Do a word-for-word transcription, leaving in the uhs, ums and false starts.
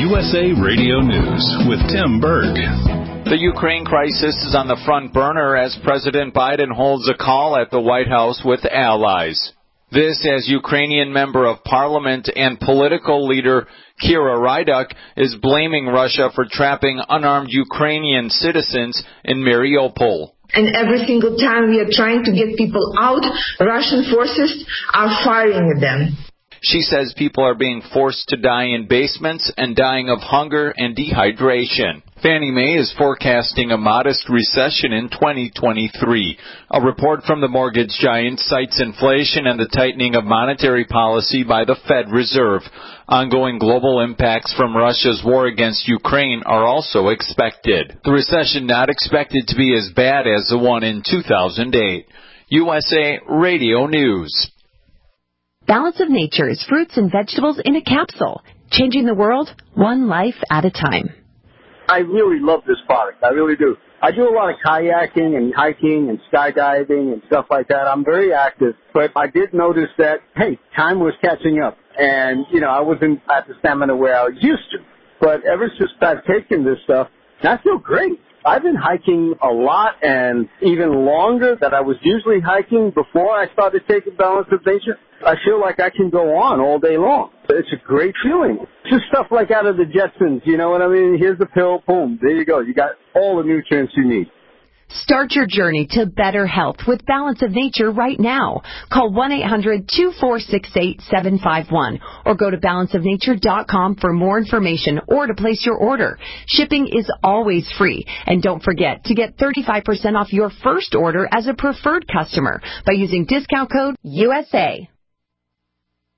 U S A Radio News with Tim Berg. The Ukraine crisis is on the front burner as President Biden holds a call at the White House with allies. This as Ukrainian member of parliament and political leader Kira Ryduk is blaming Russia for trapping unarmed Ukrainian citizens in Mariupol. And every single time we are trying to get people out, Russian forces are firing at them. She says people are being forced to die in basements and dying of hunger and dehydration. Fannie Mae is forecasting a modest recession in twenty twenty-three. A report from the mortgage giant cites inflation and the tightening of monetary policy by the Fed Reserve. Ongoing global impacts from Russia's war against Ukraine are also expected. The recession not expected to be as bad as the one in two thousand eight. U S A Radio News. Balance of Nature is fruits and vegetables in a capsule, changing the world one life at a time. I really love this product. I really do. I do a lot of kayaking and hiking and skydiving and stuff like that. I'm very active, but I did notice that, hey, time was catching up. And, you know, I wasn't at the stamina where I was used to. But ever since I've taken this stuff, I feel great. I've been hiking a lot and even longer than I was usually hiking before I started taking Balance of Nature. I feel like I can go on all day long. It's a great feeling. It's just stuff like out of the Jetsons, you know what I mean? Here's the pill, boom, there you go. You got all the nutrients you need. Start your journey to better health with Balance of Nature right now. Call one eight hundred two four six eight seven five one or go to balance of nature dot com for more information or to place your order. Shipping is always free. And don't forget to get thirty-five percent off your first order as a preferred customer by using discount code U S A.